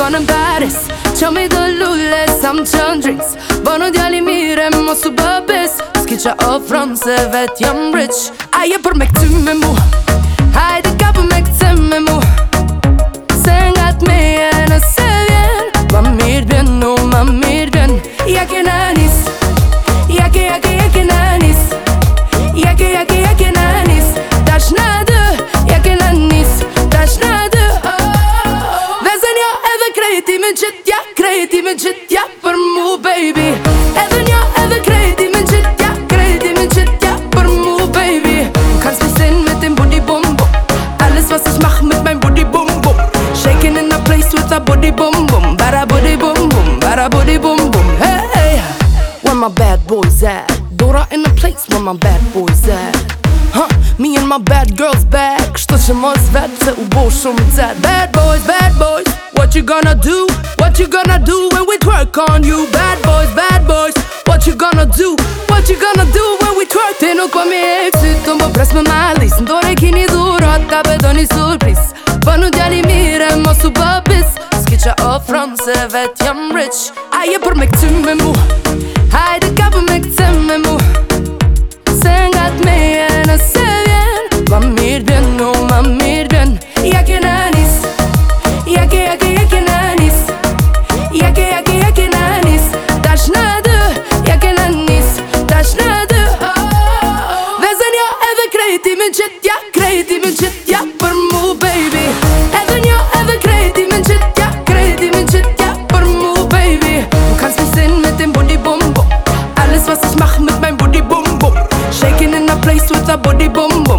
in Paris. Qami do lulle, sam qën drinks. Bënu djali mire, mos u bëbis. S'ki qa ofron se vet jam rich. Aje për me këty me mu, hajde ka për me këty me mu. Se nga t'meje nëse vjen, ma mirë bjen, no ma mirë bjen. Ja kena nis, ja kena nis. Ja kena nis, tash na dë. Ja kena nis, tash na dë. Vezën jo edhe krejti me gjithja, krejti me gjithja për mu baby. Edhe njo edhe krejti me gjithja, krejti me gjithja për mu baby. Du kannst mich sehen mit dem Booty Bum Bum. Alles was ich mach mit meinem Booty Bum Bum. Shaking in a place with a booty bum bum. Bada booty bum bum, bada booty bum bum. Hey, where my bad boys at? Dora in the place where my bad boys at. Huh, me and my bad girls back. Kështu që mos vet se u bo shumë zet. Bad boys, what you gonna do? What you gonna do when we twerk on you? Bad boys, what you gonna do? What you gonna do when we twerk? Ti nuk po mi e kësit, të më pres me malis. Ndore kini dhurat, ta bedoni surpris. Bënu djali mire, mos u bëbis. S'ki qa ofron se vet jam rich. Aje për me këty me mu, hajde ka për me këty me mu. Se nga t'meje nëse vjen, ma mirë bjen, no ma mirë bjen. Ja kena nis, ja kena nis. Ja kena nis, tash na dë. Ja kena nis, tash na dë. Vezën jo edhe krejti me gjithja, krejti me gjithja për mu baby. Edhe njo edhe krejti me gjithja, krejti me gjithja për mu baby. Du kannst mich sehen mit dem Booty Bum Bum. Alles was ich mach mit meinem Booty Bum Bum. Shaking in a place with a booty bum bum.